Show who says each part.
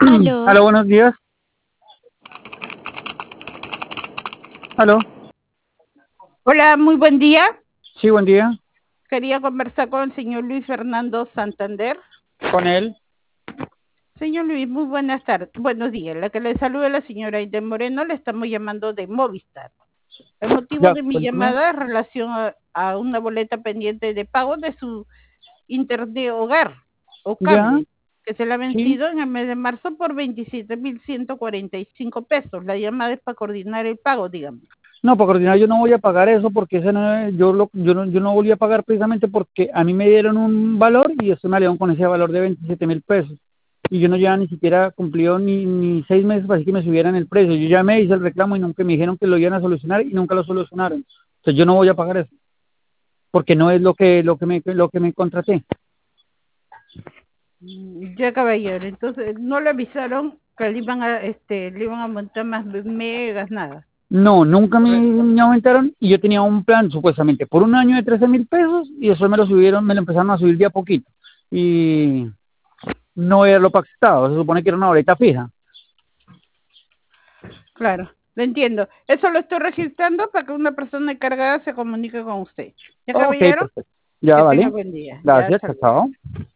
Speaker 1: Aló,
Speaker 2: Aló, buenos días. Aló,
Speaker 1: hola, muy buen día.
Speaker 2: sí, buen día.
Speaker 1: Quería conversar con el señor Luis Fernando Santander.
Speaker 2: Con él.
Speaker 1: Señor Luis, muy buenas tardes, buenos días. La que le saluda la señora Aiden Moreno, le estamos llamando de Movistar. El motivo
Speaker 2: Ya,
Speaker 1: de mi
Speaker 2: cuéntame.
Speaker 1: llamada es en relación a una boleta pendiente de pago de su internet hogar o
Speaker 2: Ya,
Speaker 1: cable, que se le ha
Speaker 2: sí.
Speaker 1: vencido en el mes de marzo por 27.145 pesos. La llamada es para coordinar el pago, dígame.
Speaker 2: No, para coordinar yo no voy a pagar eso porque ese no es- yo no volví a pagar precisamente porque a mí me dieron un valor y eso me dieron con ese valor de 27.000 pesos. Y yo no llevaba ni siquiera cumplido ni 6 meses para que me subieran el precio. Yo ya me hice el reclamo y nunca me dijeron que lo iban a solucionar y nunca lo solucionaron. Entonces yo no voy a pagar eso porque no es lo que me contraté.
Speaker 1: Ya, caballero, entonces no le avisaron que le iban a montar más megas, nada.
Speaker 2: No, nunca
Speaker 1: Correcto.
Speaker 2: me aumentaron y yo tenía un plan supuestamente por un año de 13.000 pesos y después me lo subieron, me lo empezaron a subir de a poquito y no era lo pactado, se supone que era una boleta fija.
Speaker 1: Claro, lo entiendo. Eso lo estoy registrando para que una persona encargada se comunique con usted. Ya,
Speaker 2: Ok,
Speaker 1: caballero,
Speaker 2: perfecto. Ya,
Speaker 1: que tenga
Speaker 2: vale.
Speaker 1: buen día. Ya,
Speaker 2: Gracias,
Speaker 1: hasta luego.
Speaker 2: chao.